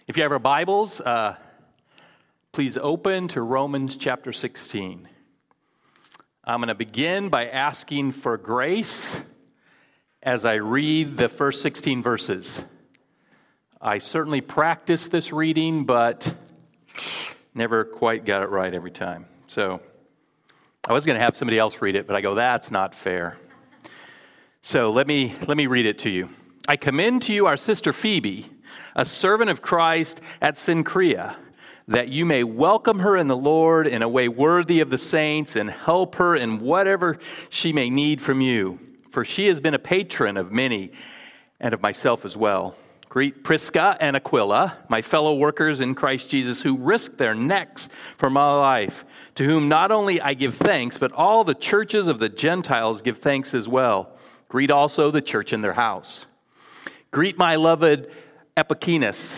If you have our Bibles, please open to Romans chapter 16. I'm going to begin by asking for grace as I read the first 16 verses. I certainly practiced this reading, but never quite got it right every time. So I was going to have somebody else read it, but I go, that's not fair. So let me read it to you. I commend to you our sister Phoebe, a servant of Christ at Cenchrea, that you may welcome her in the Lord in a way worthy of the saints and help her in whatever she may need from you. For she has been a patron of many and of myself as well. Greet Prisca and Aquila, my fellow workers in Christ Jesus, who risked their necks for my life, to whom not only I give thanks, but all the churches of the Gentiles give thanks as well. Greet also the church in their house. Greet my beloved Epicenas.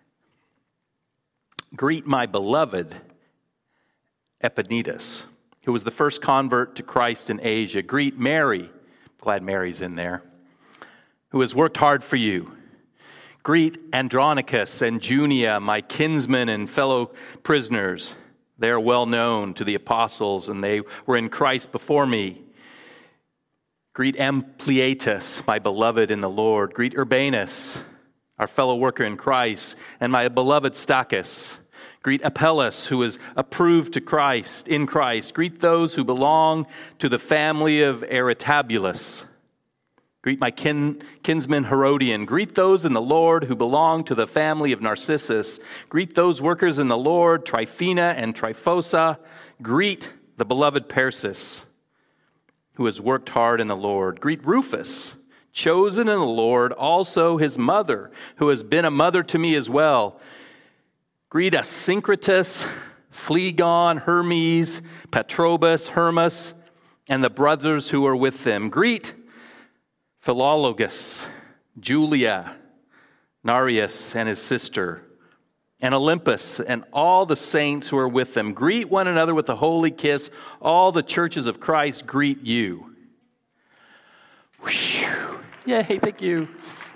Greet my beloved Epaenetus, who was the first convert to Christ in Asia. Greet Mary, glad Mary's in there, who has worked hard for you. Greet Andronicus and Junia, my kinsmen and fellow prisoners. They are well known to the apostles, and they were in Christ before me. Greet Ampliatus, my beloved in the Lord. Greet Urbanus, our fellow worker in Christ, and my beloved Stachys. Greet Apelles, who is approved to Christ, in Christ. Greet those who belong to the family of Aristobulus. Greet my kinsman Herodian. Greet those in the Lord who belong to the family of Narcissus. Greet those workers in the Lord, Tryphena and Tryphosa. Greet the beloved Persis, who has worked hard in the Lord. Greet Rufus, chosen in the Lord, also his mother, who has been a mother to me as well. Greet Asyncritus, Phlegon, Hermes, Patrobas, Hermas, and the brothers who are with them. Greet Philologus, Julia, Nereus and his sister, and Olympus, and all the saints who are with them. Greet one another with a holy kiss. All the churches of Christ greet you. Whew. Yay, thank you.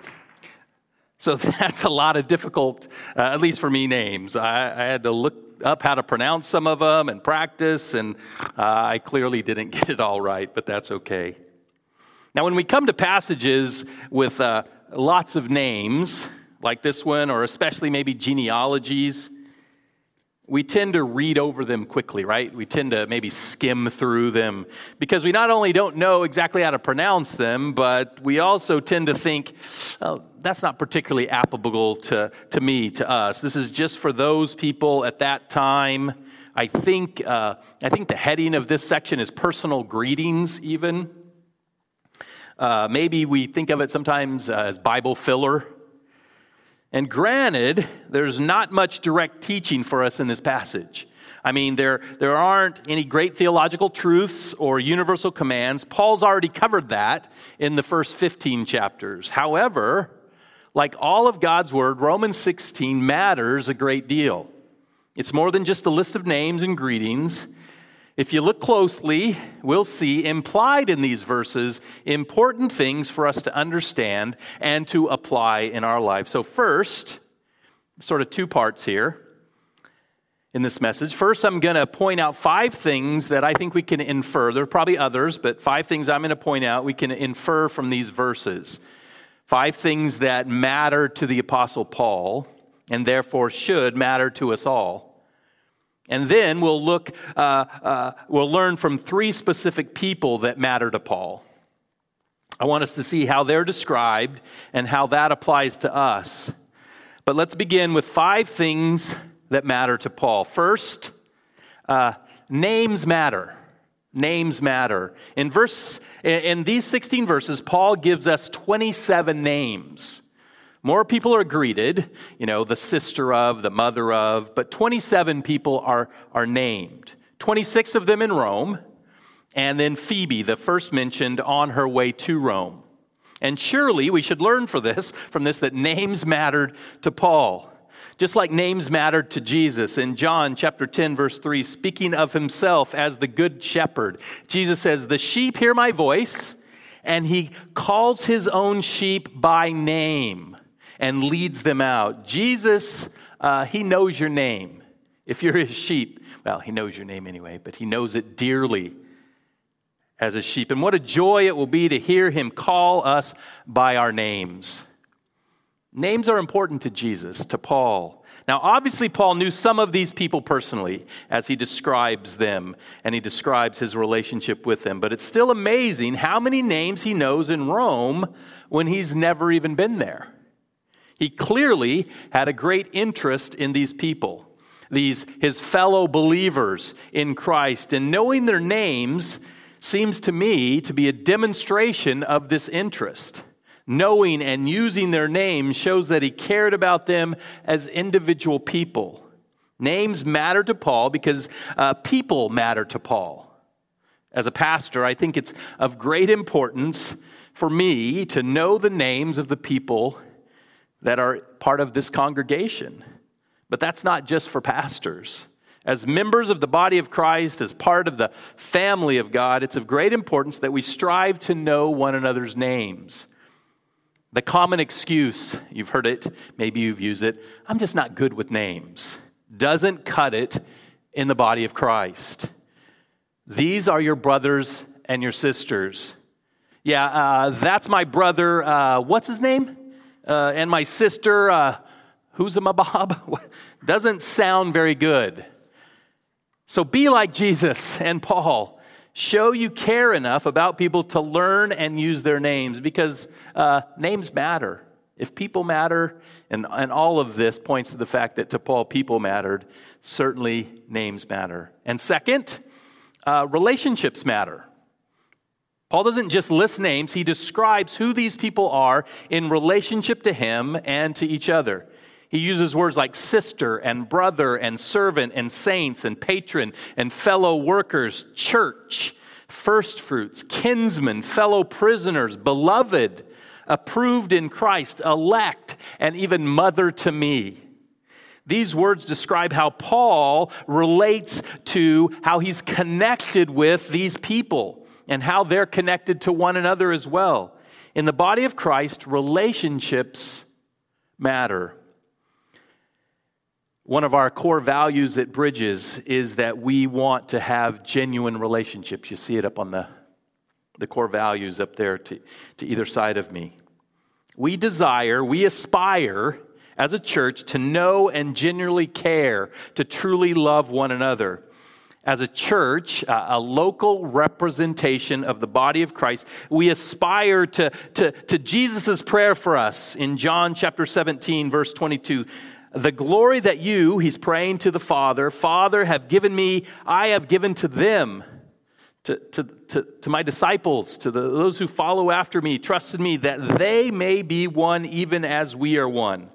So that's a lot of difficult, at least for me, names. I had to look up how to pronounce some of them and practice, and I clearly didn't get it all right, but that's okay. Now, when we come to passages with lots of names, like this one, or especially maybe genealogies, we tend to read over them quickly, right? We tend to maybe skim through them because we not only don't know exactly how to pronounce them, but we also tend to think, oh, that's not particularly applicable to me, to us. This is just for those people at that time. I think the heading of this section is personal greetings, even. Maybe we think of it sometimes as Bible filler. And granted, there's not much direct teaching for us in this passage. I mean, there aren't any great theological truths or universal commands. Paul's already covered that in the first 15 chapters. However, like all of God's Word, Romans 16 matters a great deal. It's more than just a list of names and greetings. If you look closely, we'll see implied in these verses important things for us to understand and to apply in our lives. So first, sort of two parts here in this message. First, I'm going to point out 5 things that I think we can infer. There are probably others, but 5 things I'm going to point out we can infer from these verses. 5 things that matter to the Apostle Paul and therefore should matter to us all. And then we'll learn from 3 specific people that matter to Paul. I want us to see how they're described and how that applies to us. But let's begin with 5 things that matter to Paul. First, names matter. Names matter. In these 16 verses, Paul gives us 27 names. More people are greeted, the sister of, the mother of, but 27 people are named. 26 of them in Rome, and then Phoebe, the first mentioned, on her way to Rome. And surely we should learn from this that names mattered to Paul. Just like names mattered to Jesus. In John chapter 10, verse 3, speaking of himself as the good shepherd, Jesus says, "The sheep hear my voice, and he calls his own sheep by name and leads them out. Jesus, he knows your name. If you're his sheep, well, he knows your name anyway, but he knows it dearly as a sheep. And what a joy it will be to hear him call us by our names. Names are important to Jesus, to Paul. Now, obviously, Paul knew some of these people personally as he describes them and he describes his relationship with them. But it's still amazing how many names he knows in Rome when he's never even been there. He clearly had a great interest in these people, his fellow believers in Christ. And knowing their names seems to me to be a demonstration of this interest. Knowing and using their names shows that he cared about them as individual people. Names matter to Paul because people matter to Paul. As a pastor, I think it's of great importance for me to know the names of the people that are part of this congregation. But that's not just for pastors. As members of the body of Christ, as part of the family of God, it's of great importance that we strive to know one another's names. The common excuse, you've heard it, maybe you've used it, I'm just not good with names, doesn't cut it in the body of Christ. These are your brothers and your sisters. That's my brother, what's his name? And my sister, Huzamabab? Doesn't sound very good. So be like Jesus and Paul. Show you care enough about people to learn and use their names because names matter. If people matter, and all of this points to the fact that to Paul people mattered, certainly names matter. And second, relationships matter. Paul doesn't just list names, he describes who these people are in relationship to him and to each other. He uses words like sister and brother and servant and saints and patron and fellow workers, church, first fruits, kinsmen, fellow prisoners, beloved, approved in Christ, elect, and even mother to me. These words describe how Paul relates to how he's connected with these people and how they're connected to one another as well. In the body of Christ, relationships matter. One of our core values at Bridges is that we want to have genuine relationships. You see it up on the core values up there to either side of me. We aspire as a church to know and genuinely care, to truly love one another. As a church, a local representation of the body of Christ, we aspire to Jesus' prayer for us in John chapter 17, verse 22. The glory that you, he's praying to the Father, have given me, I have given to them, to my disciples, to those who follow after me, trust in me, that they may be one even as we are one.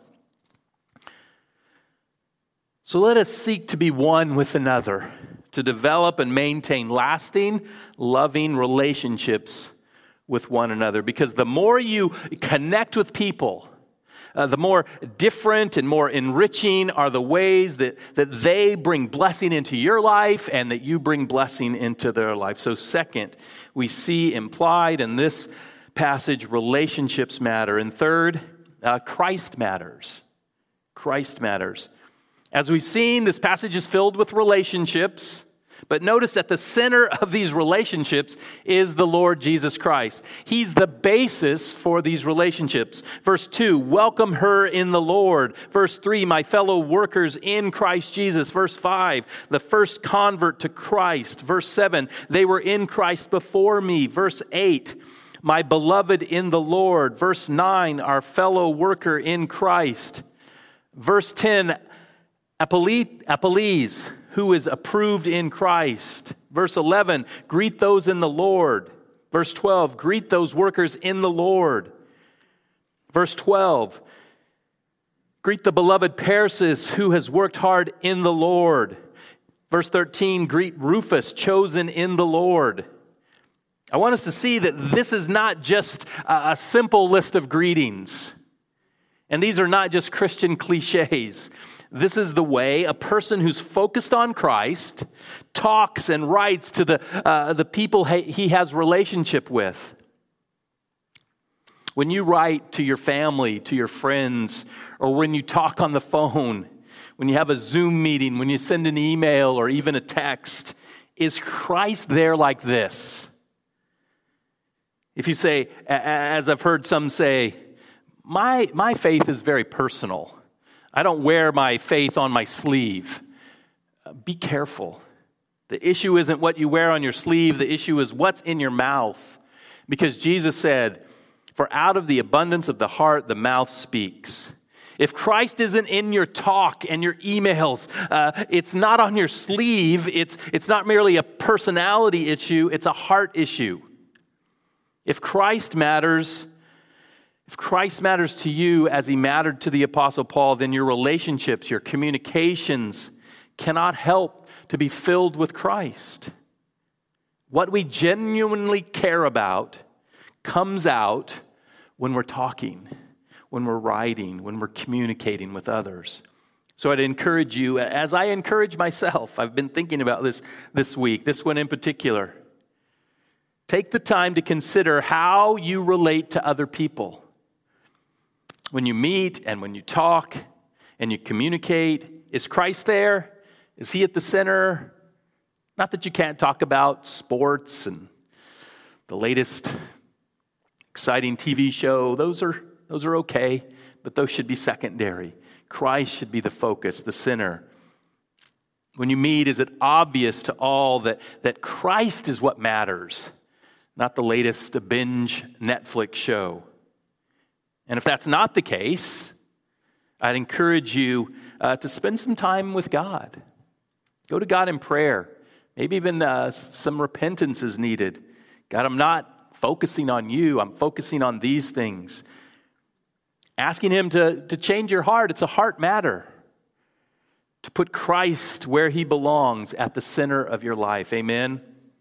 So let us seek to be one with another, to develop and maintain lasting, loving relationships with one another. Because the more you connect with people, the more different and more enriching are the ways that they bring blessing into your life and that you bring blessing into their life. So second, we see implied in this passage, relationships matter. And third, Christ matters. Christ matters. As we've seen, this passage is filled with relationships. But notice at the center of these relationships is the Lord Jesus Christ. He's the basis for these relationships. Verse 2, welcome her in the Lord. Verse 3, my fellow workers in Christ Jesus. Verse 5, the first convert to Christ. Verse 7, they were in Christ before me. Verse 8, my beloved in the Lord. Verse 9, our fellow worker in Christ. Verse 10, Apolles, who is approved in Christ. Verse 11, greet those in the Lord. Verse 12, greet those workers in the Lord. Verse 12, greet the beloved Persis, who has worked hard in the Lord. Verse 13, greet Rufus, chosen in the Lord. I want us to see that this is not just a simple list of greetings. And these are not just Christian cliches. This is the way a person who's focused on Christ talks and writes to the people he has relationship with. When you write to your family, to your friends, or when you talk on the phone, when you have a Zoom meeting, when you send an email or even a text, is Christ there like this? If you say, as I've heard some say, my faith is very personal. I don't wear my faith on my sleeve. Be careful. The issue isn't what you wear on your sleeve. The issue is what's in your mouth. Because Jesus said, for out of the abundance of the heart, the mouth speaks. If Christ isn't in your talk and your emails, it's not on your sleeve. It's not merely a personality issue. It's a heart issue. If Christ matters to you as he mattered to the Apostle Paul, then your relationships, your communications cannot help to be filled with Christ. What we genuinely care about comes out when we're talking, when we're writing, when we're communicating with others. So I'd encourage you, as I encourage myself, I've been thinking about this week, this one in particular. Take the time to consider how you relate to other people. When you meet and when you talk and you communicate, is Christ there? Is he at the center? Not that you can't talk about sports and the latest exciting TV show. Those are okay, but those should be secondary. Christ should be the focus, the center. When you meet, is it obvious to all that Christ is what matters, not the latest binge Netflix show? And if that's not the case, I'd encourage you to spend some time with God. Go to God in prayer. Maybe even some repentance is needed. God, I'm not focusing on you. I'm focusing on these things. Asking him to change your heart. It's a heart matter. To put Christ where he belongs, at the center of your life. Amen?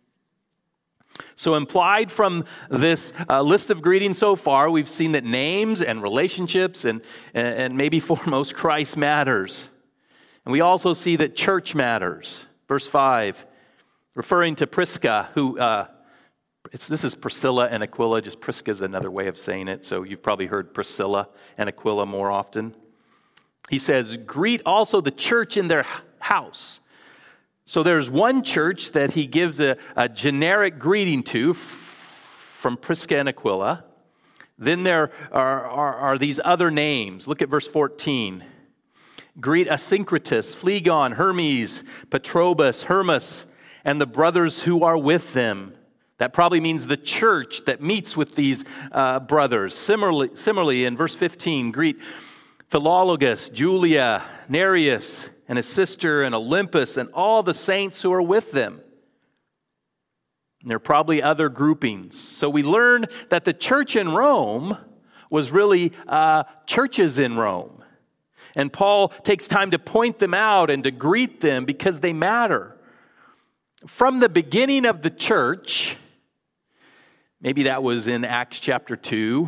So implied from this list of greetings so far, we've seen that names and relationships and maybe foremost Christ matters. And we also see that church matters. Verse 5, referring to Prisca, who, this is Priscilla and Aquila, just Prisca is another way of saying it, so you've probably heard Priscilla and Aquila more often. He says, greet also the church in their house. So there's one church that he gives a generic greeting to from Prisca and Aquila. Then there are these other names. Look at verse 14. Greet Asyncritus, Phlegon, Hermes, Patrobas, Hermas, and the brothers who are with them. That probably means the church that meets with these brothers. Similarly, in verse 15, greet Philologus, Julia, Nereus, and his sister, and Olympus, and all the saints who are with them. And there are probably other groupings. So we learn that the church in Rome was really churches in Rome. And Paul takes time to point them out and to greet them because they matter. From the beginning of the church, maybe that was in Acts chapter 2,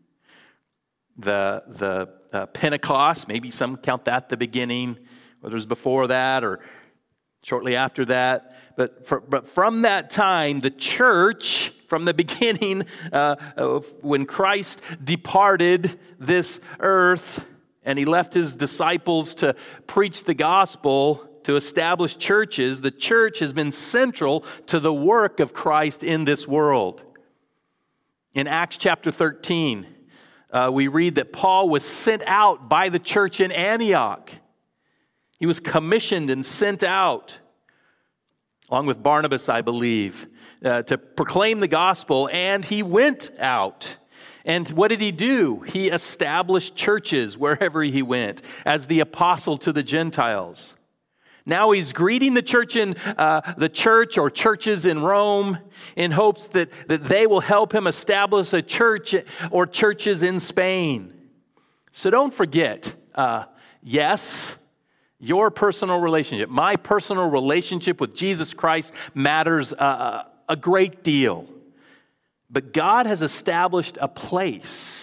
the Pentecost, maybe some count that the beginning, whether it was before that or shortly after that. But from that time, the church, from the beginning, when Christ departed this earth and he left his disciples to preach the gospel, to establish churches, the church has been central to the work of Christ in this world. In Acts chapter 13, we read that Paul was sent out by the church in Antioch. He was commissioned and sent out, along with Barnabas, I believe, to proclaim the gospel, and he went out. And what did he do? He established churches wherever he went as the apostle to the Gentiles. Now he's greeting the church in the church or churches in Rome in hopes that they will help him establish a church or churches in Spain. So don't forget, yes, your personal relationship, my personal relationship with Jesus Christ matters a great deal. But God has established a place,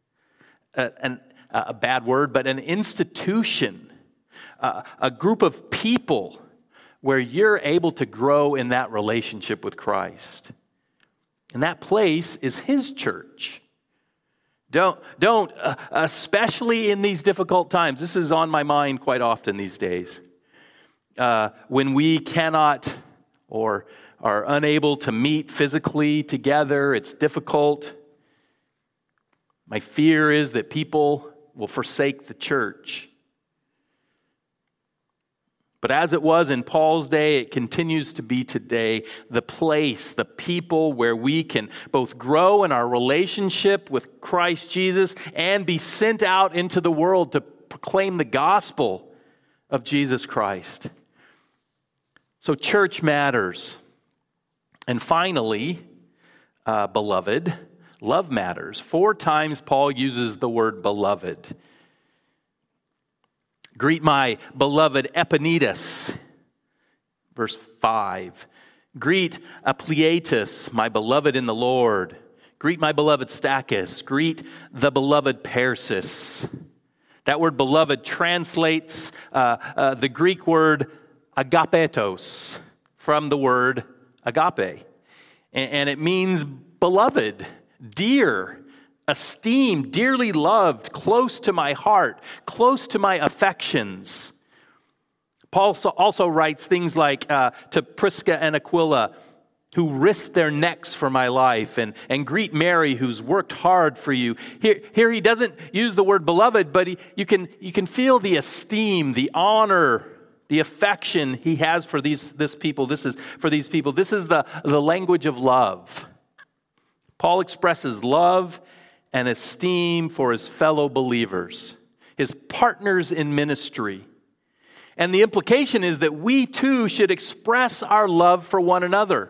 a bad word, but an institution, a group of people where you're able to grow in that relationship with Christ. And that place is His church. Don't, especially in these difficult times. This is on my mind quite often these days. When we cannot or are unable to meet physically together, it's difficult. My fear is that people will forsake the church. But as it was in Paul's day, it continues to be today, the place, the people where we can both grow in our relationship with Christ Jesus and be sent out into the world to proclaim the gospel of Jesus Christ. So church matters. And finally, beloved, love matters. 4 times Paul uses the word beloved. Greet my beloved Epaenetus, verse 5. Greet Ampliatus, my beloved in the Lord. Greet my beloved Stachys. Greet the beloved Persis. That word beloved translates the Greek word agapetos from the word agape. And it means beloved, dear, esteemed, dearly loved, close to my heart, close to my affections. Paul also writes things like to Prisca and Aquila, who risked their necks for my life, and greet Mary, who's worked hard for you. Here he doesn't use the word beloved, but you can feel the esteem, the honor, the affection he has for this people. This is for these people. This is the language of love. Paul expresses love and esteem for his fellow believers, his partners in ministry. And the implication is that we too should express our love for one another.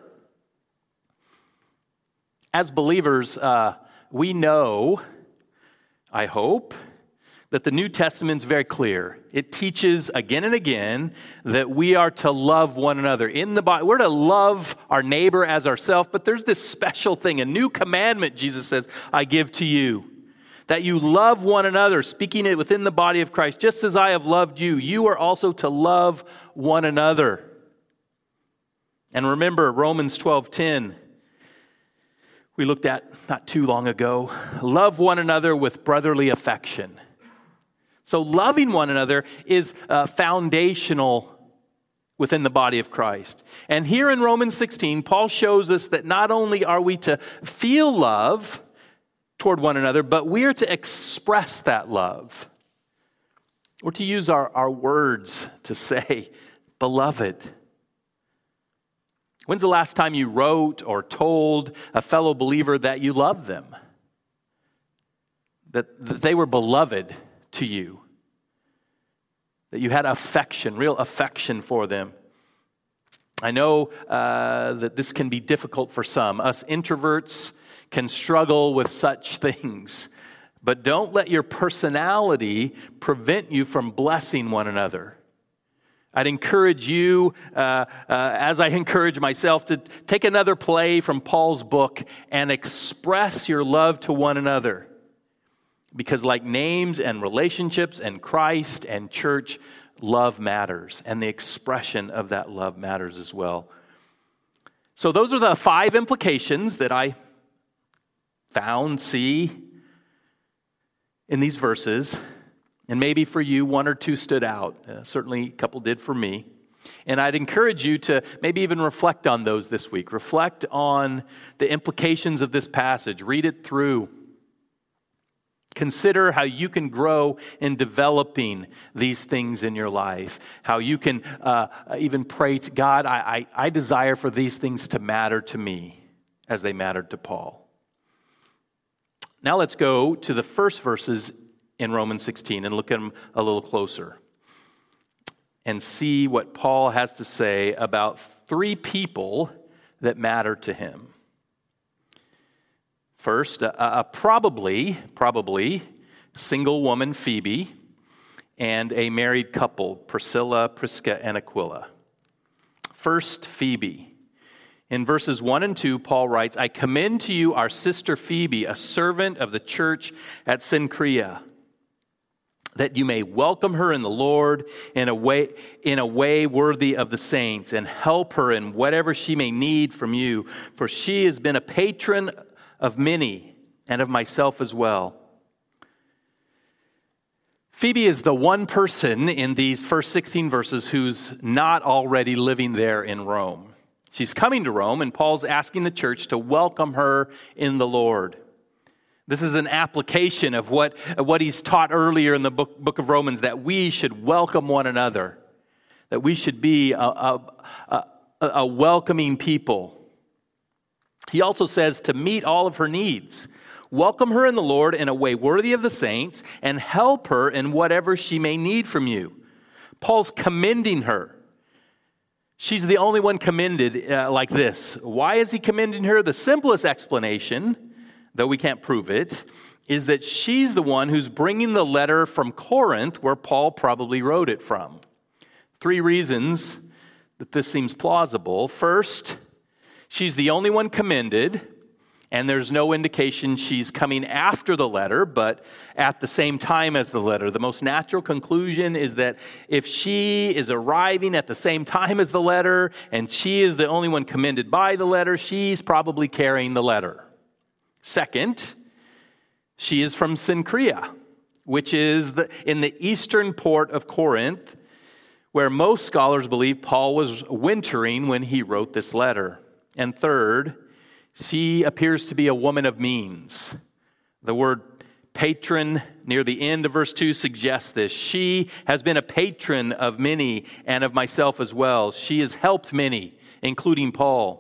As believers, we know, I hope, that the New Testament is very clear. It teaches again and again that we are to love one another. In the Bible, we're to love our neighbor as ourselves, but there's this special thing, a new commandment, Jesus says, I give to you, that you love one another, speaking it within the body of Christ. Just as I have loved you, you are also to love one another. And remember Romans 12:10, we looked at not too long ago. Love one another with brotherly affection. So loving one another is foundational within the body of Christ. And here in Romans 16, Paul shows us that not only are we to feel love toward one another, but we are to express that love. We're to use our words to say, beloved. When's the last time you wrote or told a fellow believer that you love them? That they were beloved to you, that you had affection, real affection for them. I know that this can be difficult for some. Us introverts can struggle with such things, but don't let your personality prevent you from blessing one another. I'd encourage you, as I encourage myself, to take another play from Paul's book and express your love to one another. Because like names and relationships and Christ and church, love matters. And the expression of that love matters as well. So those are the 5 implications that I see in these verses. And maybe for you, 1 or 2 stood out. Certainly a couple did for me. And I'd encourage you to maybe even reflect on those this week. Reflect on the implications of this passage. Read it through. Consider how you can grow in developing these things in your life. How you can even pray to God, I desire for these things to matter to me as they mattered to Paul. Now let's go to the first verses in Romans 16 and look at them a little closer and see what Paul has to say about 3 people that matter to him. First, probably single woman Phoebe and a married couple, Priscilla, Prisca, and Aquila. First, Phoebe. In verses 1 and 2, Paul writes, I commend to you our sister Phoebe, a servant of the church at Cenchrea, that you may welcome her in the Lord in a way worthy of the saints, and help her in whatever she may need from you, for she has been a patron of many and of myself as well. Phoebe is the one person in these first 16 verses who's not already living there in Rome. She's coming to Rome, and Paul's asking the church to welcome her in the Lord. This is an application of what he's taught earlier in the book of Romans, that we should welcome one another, that we should be a welcoming people. He also says to meet all of her needs. Welcome her in the Lord in a way worthy of the saints, and help her in whatever she may need from you. Paul's commending her. She's the only one commended like this. Why is he commending her? The simplest explanation, though we can't prove it, is that she's the one who's bringing the letter from Corinth, where Paul probably wrote it from. 3 reasons that this seems plausible. First, she's the only one commended, and there's no indication she's coming after the letter, but at the same time as the letter. The most natural conclusion is that if she is arriving at the same time as the letter, and she is the only one commended by the letter, she's probably carrying the letter. Second, she is from Cenchrea, which is in the eastern port of Corinth, where most scholars believe Paul was wintering when he wrote this letter. And third, she appears to be a woman of means. The word patron near the end of verse 2 suggests this. She has been a patron of many and of myself as well. She has helped many, including Paul.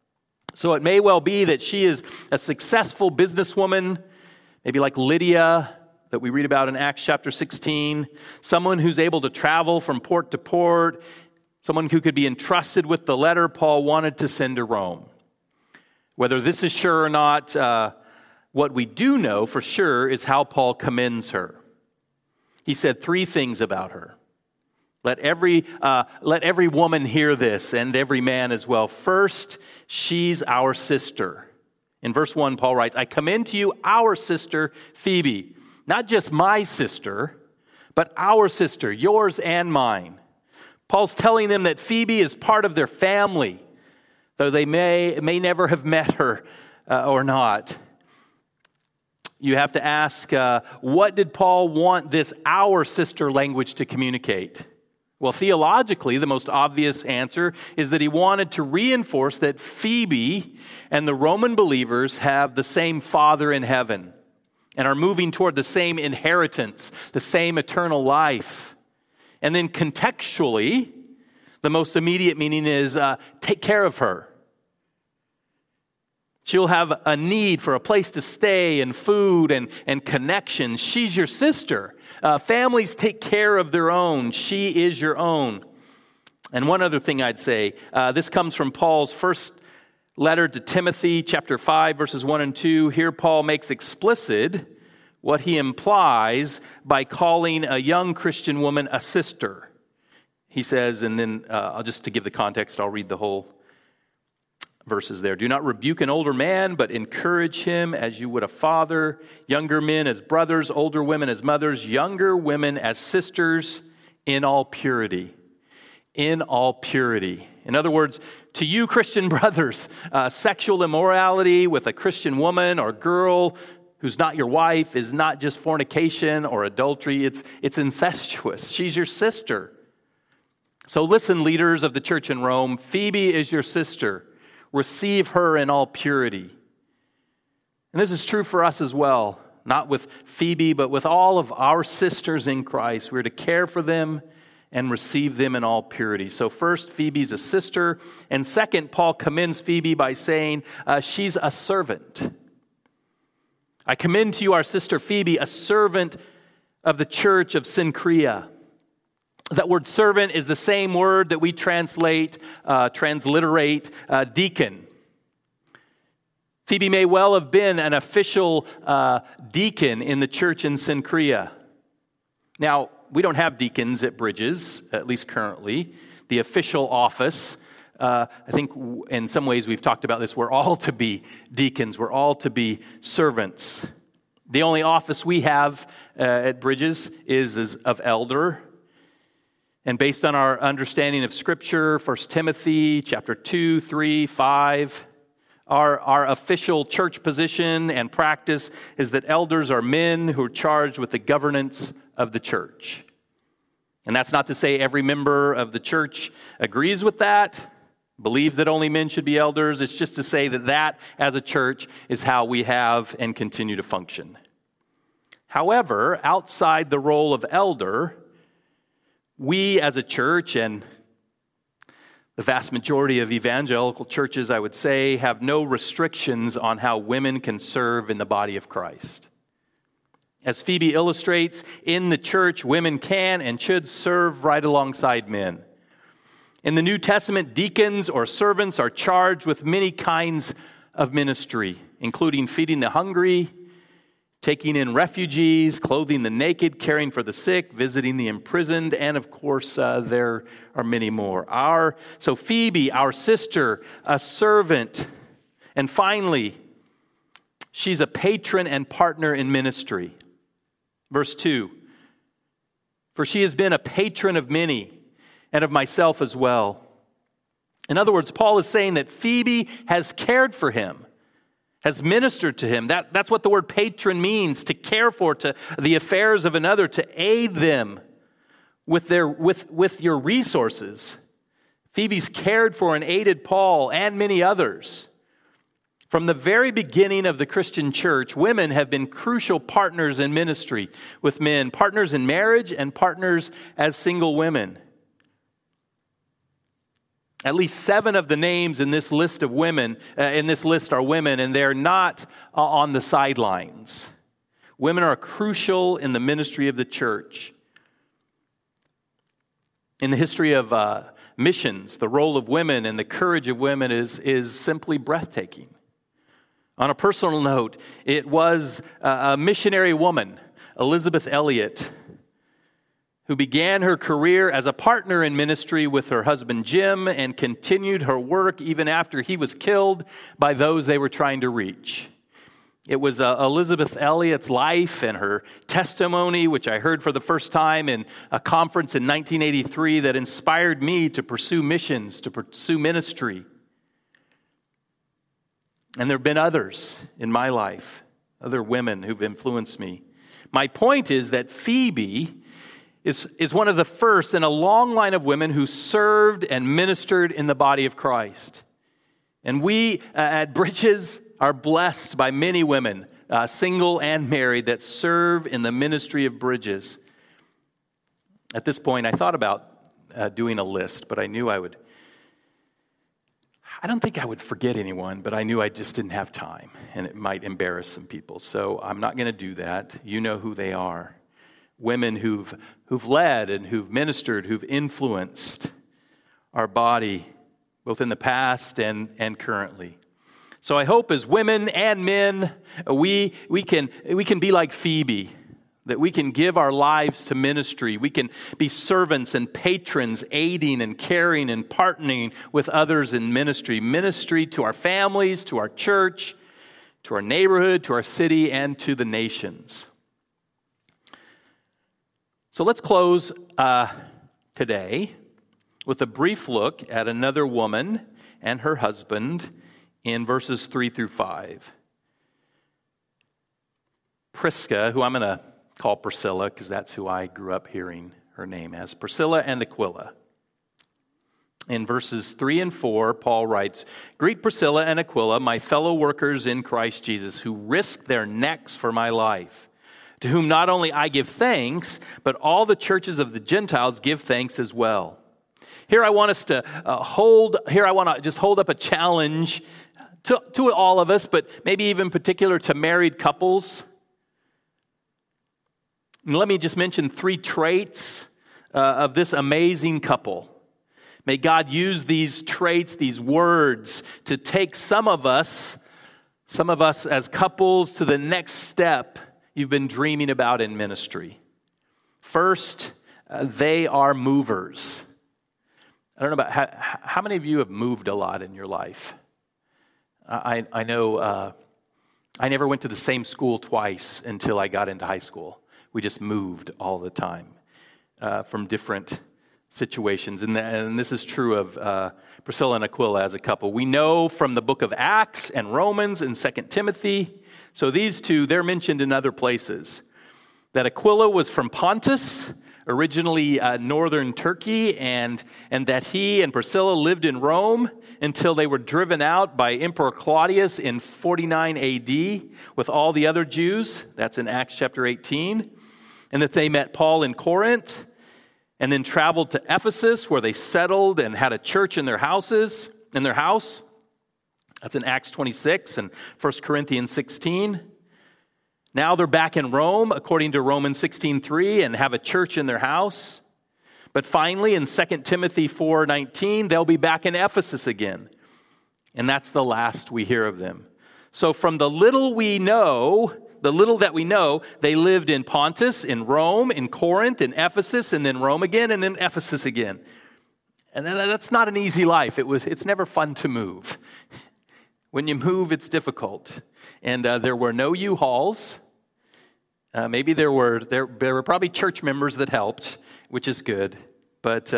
So it may well be that she is a successful businesswoman, maybe like Lydia, that we read about in Acts chapter 16, someone who's able to travel from port to port, someone who could be entrusted with the letter Paul wanted to send to Rome. Whether this is sure or not, what we do know for sure is how Paul commends her. He said 3 things about her. Let every woman hear this, and every man as well. First, she's our sister. In verse 1, Paul writes, I commend to you our sister Phoebe. Not just my sister, but our sister, yours and mine. Paul's telling them that Phoebe is part of their family, though they may never have met her or not. You have to ask, what did Paul want this our sister language to communicate? Well, theologically, the most obvious answer is that he wanted to reinforce that Phoebe and the Roman believers have the same Father in heaven and are moving toward the same inheritance, the same eternal life. And then contextually, the most immediate meaning is take care of her. She'll have a need for a place to stay and food and connection. She's your sister. Families take care of their own. She is your own. And one other thing I'd say, this comes from Paul's first letter to Timothy, chapter 5, verses 1 and 2. Here Paul makes explicit what he implies by calling a young Christian woman a sister. He says, and then just to give the context, I'll read the whole verses there. Do not rebuke an older man, but encourage him as you would a father. Younger men as brothers, older women as mothers, younger women as sisters in all purity. In all purity. In other words, to you Christian brothers, sexual immorality with a Christian woman or girl who's not your wife is not just fornication or adultery. It's incestuous. She's your sister. So listen, leaders of the church in Rome, Phoebe is your sister. Receive her in all purity. And this is true for us as well. Not with Phoebe, but with all of our sisters in Christ. We're to care for them and receive them in all purity. So first, Phoebe's a sister. And second, Paul commends Phoebe by saying she's a servant. I commend to you our sister Phoebe, a servant of the church of Cenchrea. That word servant is the same word that we transliterate deacon. Phoebe may well have been an official deacon in the church in Cenchrea. Now, we don't have deacons at Bridges, at least currently. The official office, I think in some ways we've talked about this, we're all to be deacons, we're all to be servants. The only office we have at Bridges is of elder. And based on our understanding of Scripture, 1 Timothy chapter 2, 3, 5, our official church position and practice is that elders are men who are charged with the governance of the church. And that's not to say every member of the church agrees with that, believes that only men should be elders. It's just to say that as a church is how we have and continue to function. However, outside the role of elder, we as a church, and the vast majority of evangelical churches, I would say, have no restrictions on how women can serve in the body of Christ. As Phoebe illustrates, in the church, women can and should serve right alongside men. In the New Testament, deacons or servants are charged with many kinds of ministry, including feeding the hungry, taking in refugees, clothing the naked, caring for the sick, visiting the imprisoned, and of course, there are many more. So Phoebe, our sister, a servant, and finally, she's a patron and partner in ministry. Verse 2, for she has been a patron of many, and of myself as well. In other words, Paul is saying that Phoebe has cared for him, has ministered to him. That's what the word patron means, to care for, to the affairs of another, to aid them with your resources. Phoebe's cared for and aided Paul and many others. From the very beginning of the Christian church, women have been crucial partners in ministry with men, partners in marriage and partners as single women. At least 7 of the names in this list of women, are women, and they're not on the sidelines. Women are crucial in the ministry of the church. In the history of missions, the role of women and the courage of women is simply breathtaking. On a personal note, it was a missionary woman, Elizabeth Elliot, who began her career as a partner in ministry with her husband Jim and continued her work even after he was killed by those they were trying to reach. It was Elizabeth Elliot's life and her testimony, which I heard for the first time in a conference in 1983, that inspired me to pursue missions, to pursue ministry. And there have been others in my life, other women who've influenced me. My point is that Phoebe is one of the first in a long line of women who served and ministered in the body of Christ. And we at Bridges are blessed by many women, single and married, that serve in the ministry of Bridges. At this point, I thought about doing a list, but I knew I don't think I would forget anyone, but I knew I just didn't have time, and it might embarrass some people. So I'm not going to do that. You know who they are. Women who've led and who've ministered, who've influenced our body, both in the past and currently. So I hope as women and men, we can be like Phoebe, that we can give our lives to ministry. We can be servants and patrons, aiding and caring and partnering with others in ministry. Ministry to our families, to our church, to our neighborhood, to our city, and to the nations. So let's close today with a brief look at another woman and her husband in verses 3 through 5. Prisca, who I'm going to call Priscilla because that's who I grew up hearing her name as, Priscilla and Aquila. In verses 3 and 4, Paul writes, "Greet Priscilla and Aquila, my fellow workers in Christ Jesus, who risked their necks for my life, to whom not only I give thanks, but all the churches of the Gentiles give thanks as well." Here I want us to hold up a challenge to all of us, but maybe even particular to married couples. And let me just mention 3 traits of this amazing couple. May God use these traits, these words, to take some of us as couples to the next step you've been dreaming about in ministry. First, they are movers. I don't know about how many of you have moved a lot in your life. I know I never went to the same school twice until I got into high school. We just moved all the time from different situations. And this is true of Priscilla and Aquila as a couple. We know from the book of Acts and Romans and 2 Timothy. So these two, they're mentioned in other places. that Aquila was from Pontus, originally northern Turkey, and that he and Priscilla lived in Rome until they were driven out by Emperor Claudius in 49 AD with all the other Jews. That's in Acts chapter 18. And that they met Paul in Corinth and then traveled to Ephesus, where they settled and had a church in their house. That's in Acts 26 and 1 Corinthians 16. Now they're back in Rome, according to Romans 16:3, and have a church in their house. But finally, in 2 Timothy 4:19, they'll be back in Ephesus again. And that's the last we hear of them. So from the little that we know, they lived in Pontus, in Rome, in Corinth, in Ephesus, and then Rome again, and then Ephesus again. And that's not an easy life. It's never fun to move. When you move, it's difficult. And there were no U-Hauls. Maybe there were probably church members that helped, which is good. But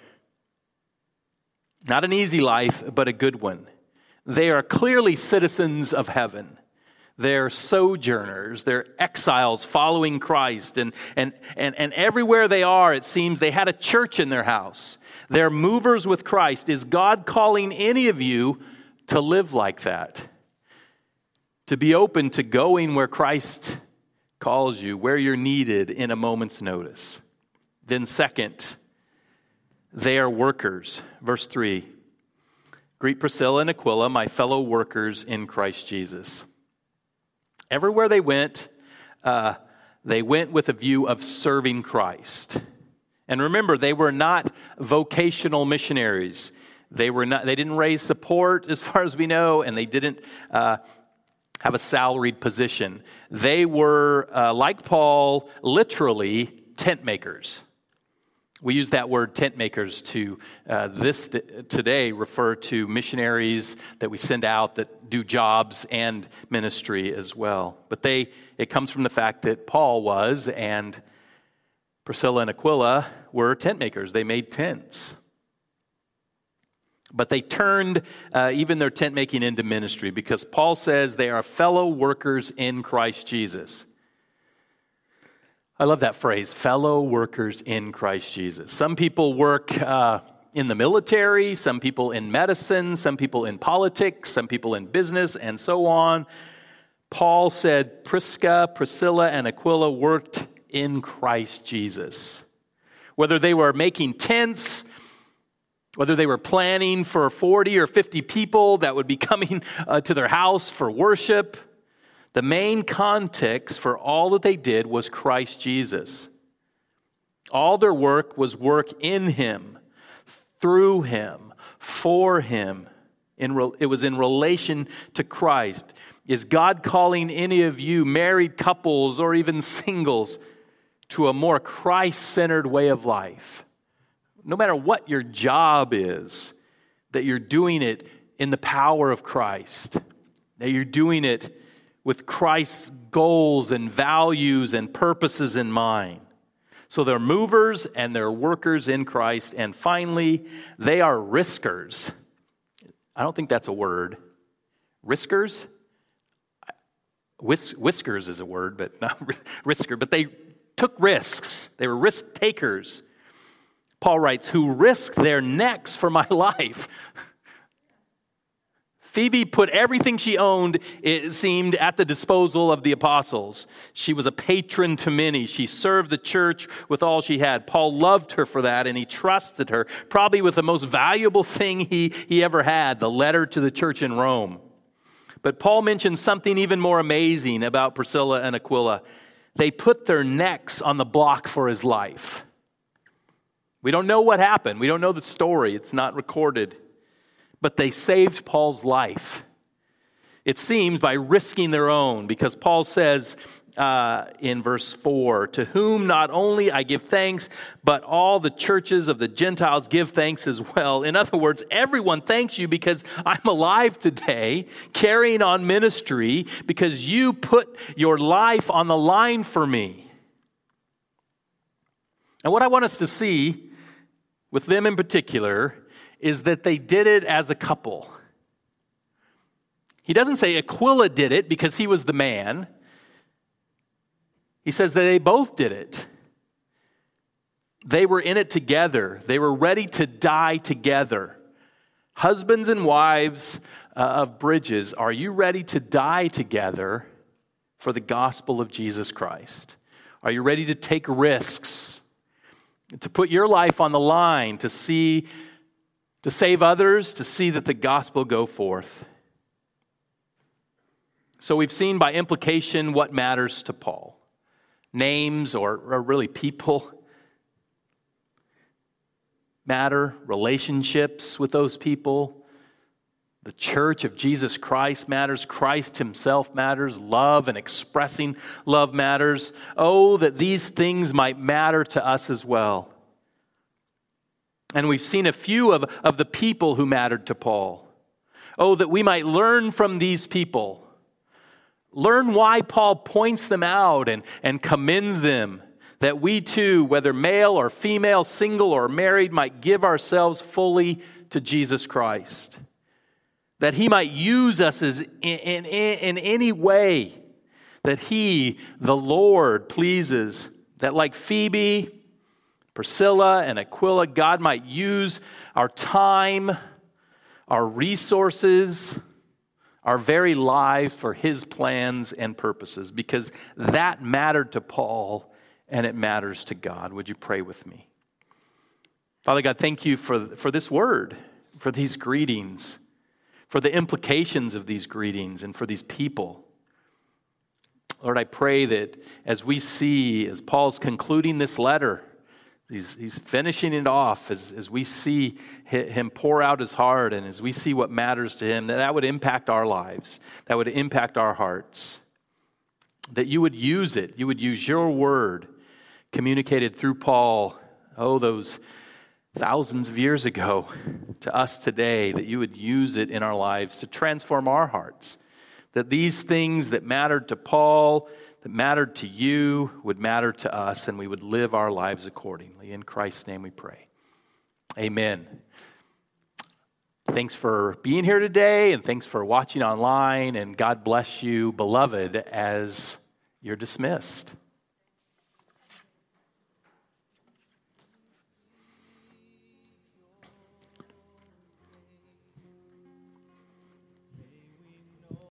not an easy life, but a good one. They are clearly citizens of heaven. They're sojourners. They're exiles following Christ. And everywhere they are, it seems they had a church in their house. They're movers with Christ. Is God calling any of you to live like that? To be open to going where Christ calls you, where you're needed in a moment's notice. Then second, they are workers. Verse 3, greet Priscilla and Aquila, my fellow workers in Christ Jesus. Everywhere they went with a view of serving Christ. And remember, they were not vocational missionaries. They didn't raise support, as far as we know, and they didn't have a salaried position. They were, like Paul, literally tent makers. We use that word tent makers to today refer to missionaries that we send out that do jobs and ministry as well. But it comes from the fact that Paul was, and Priscilla and Aquila were tent makers. They made tents. But they turned even their tent making into ministry, because Paul says they are fellow workers in Christ Jesus. I love that phrase, fellow workers in Christ Jesus. Some people work in the military, some people in medicine, some people in politics, some people in business, and so on. Paul said Priscilla, and Aquila worked in Christ Jesus. Whether they were making tents, whether they were planning for 40 or 50 people that would be coming to their house for worship, the main context for all that they did was Christ Jesus. All their work was work in Him, through Him, for Him. It was in relation to Christ. Is God calling any of you married couples or even singles to a more Christ-centered way of life? No matter what your job is, that you're doing it in the power of Christ, that you're doing it with Christ's goals and values and purposes in mind. So they're movers and they're workers in Christ. And finally, they are riskers. I don't think that's a word. Riskers? Whiskers is a word, but not risker. But they took risks. They were risk takers. Paul writes, who risked their necks for my life. Phoebe put everything she owned, it seemed, at the disposal of the apostles. She was a patron to many. She served the church with all she had. Paul loved her for that, and he trusted her, probably with the most valuable thing he ever had, the letter to the church in Rome. But Paul mentions something even more amazing about Priscilla and Aquila. They put their necks on the block for his life. We don't know what happened. We don't know the story. It's not recorded. But they saved Paul's life. It seems by risking their own, because Paul says in verse 4, to whom not only I give thanks, but all the churches of the Gentiles give thanks as well. In other words, everyone thanks you because I'm alive today, carrying on ministry, because you put your life on the line for me. And what I want us to see with them in particular is that they did it as a couple. He doesn't say Aquila did it because he was the man. He says that they both did it. They were in it together. They were ready to die together. Husbands and wives of Bridges, are you ready to die together for the gospel of Jesus Christ? Are you ready to take risks, to put your life on the line, to save others, to see that the gospel go forth? So we've seen by implication what matters to Paul. Names or really people matter, relationships with those people. The church of Jesus Christ matters. Christ himself matters. Love and expressing love matters. Oh, that these things might matter to us as well. And we've seen a few of the people who mattered to Paul. Oh, that we might learn from these people. Learn why Paul points them out and commends them. That we too, whether male or female, single or married, might give ourselves fully to Jesus Christ. That he might use us as in any way that he, the Lord, pleases. That like Phoebe, Priscilla, and Aquila, God might use our time, our resources, our very lives for his plans and purposes. Because that mattered to Paul and it matters to God. Would you pray with me? Father God, thank you for this word, for these greetings, for the implications of these greetings, and for these people. Lord, I pray that as we see, as Paul's concluding this letter, he's finishing it off, as we see him pour out his heart, and as we see what matters to him, that would impact our lives, that would impact our hearts. That you would use it, you would use your word communicated through Paul, those thousands of years ago, to us today, that you would use it in our lives to transform our hearts. That these things that mattered to Paul, that mattered to you, would matter to us, and we would live our lives accordingly. In Christ's name we pray. Amen. Thanks for being here today, and thanks for watching online, and God bless you, beloved, as you're dismissed.